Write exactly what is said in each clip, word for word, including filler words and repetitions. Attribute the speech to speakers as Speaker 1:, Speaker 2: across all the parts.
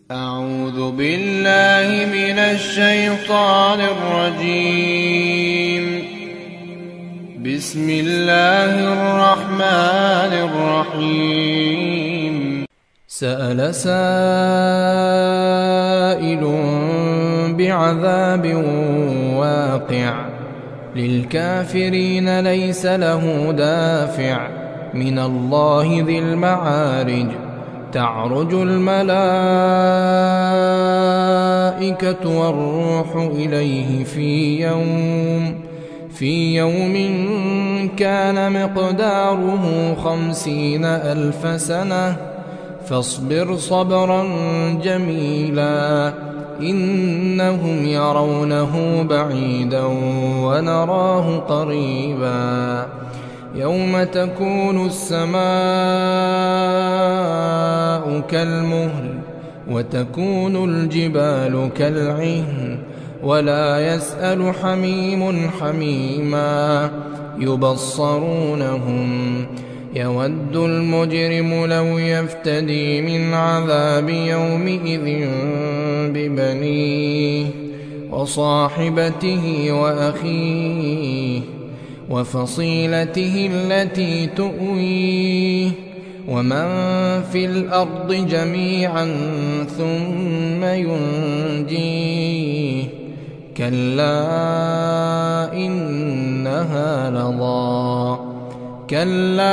Speaker 1: أعوذ بالله من الشيطان الرجيم. بسم الله الرحمن الرحيم. سأل سائل بعذاب واقع للكافرين ليس له دافع من الله ذي المعارج. تعرج الملائكة والروح إليه في يوم في يوم كان مقداره خمسين ألف سنة فاصبر صبرا جميلا إنهم يرونه بعيدا ونراه قريبا. يوم تكون السماء كالمهل وتكون الجبال كالعهن ولا يسأل حميم حميما يبصرونهم. يود المجرم لو يفتدي من عذاب يومئذ ببنيه وصاحبته وأخيه وفصيلته التي تؤويه ومن في الأرض جميعا ثم ينجيه. كلا إنها لظى كلا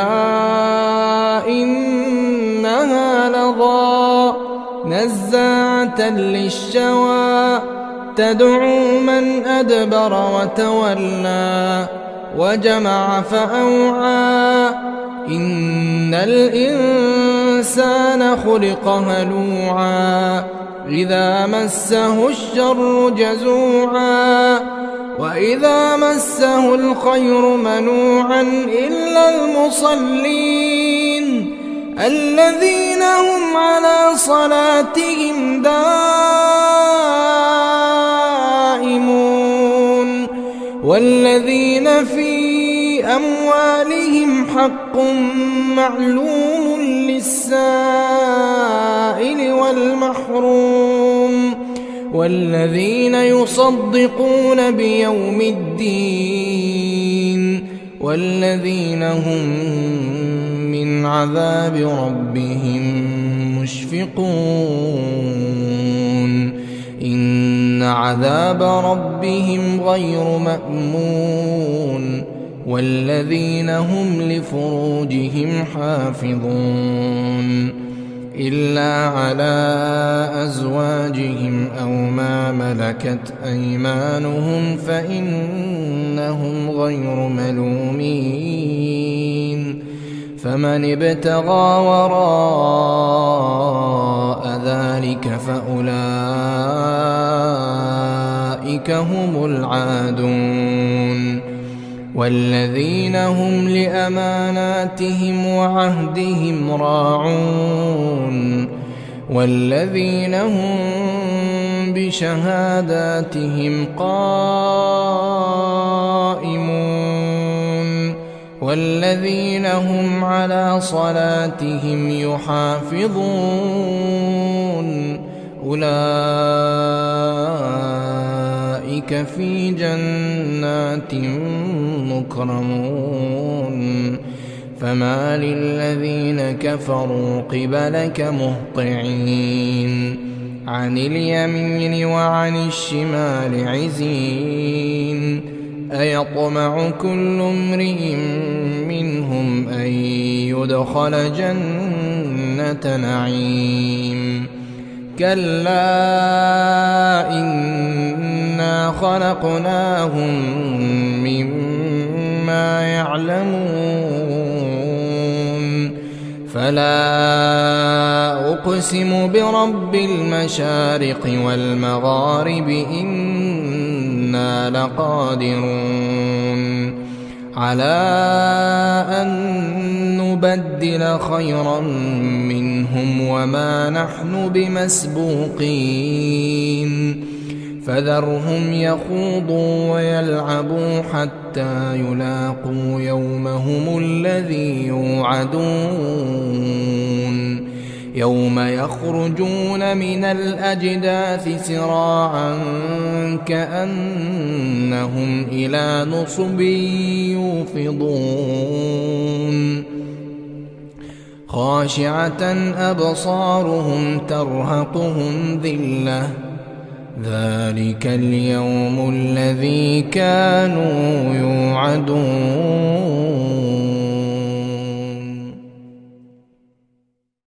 Speaker 1: إنها لظى نزاعة للشوى تدعو من أدبر وتولى وجمع فأوعى. إن الإنسان خلق هلوعا إذا مسه الشر جزوعا وإذا مسه الخير منوعا إلا المصلين الذين هم على صلاتهم دائمون والذين في أموالهم حق معلوم للسائل والمحروم والذين يصدقون بيوم الدين والذين هم من عذاب ربهم مشفقون. إن عذاب ربهم غير مأمون والذين هم لفروجهم حافظون إلا على أزواجهم أو ما ملكت أيمانهم فإنهم غير ملومين. فمن ابتغى وراء ذلك فأولئك هم العادون والذين هم لأماناتهم وعهدهم راعون والذين هم بشهاداتهم قائمون والذين هم على صلاتهم يحافظون أولئك في جنات مكرمون. فما للذين كفروا قبلك مهطعين عن اليمين وعن الشمال عزين. أيطمع كل امرئ منهم أن يدخل جنة نعيم كلا إنا خلقناهم مما يعلمون. فلا أقسم برب المشارق والمغارب إنا لقادرون على أن نبدل خيرا منهم وما نحن بمسبوقين. فذرهم يخوضوا ويلعبوا حتى يلاقوا يومهم الذي يوعدون يوم يخرجون من الأجداث سراعا كأنهم إلى نصب يوفضون خاشعة أبصارهم ترهقهم ذلة ذلك اليوم الذي كانوا يوعدون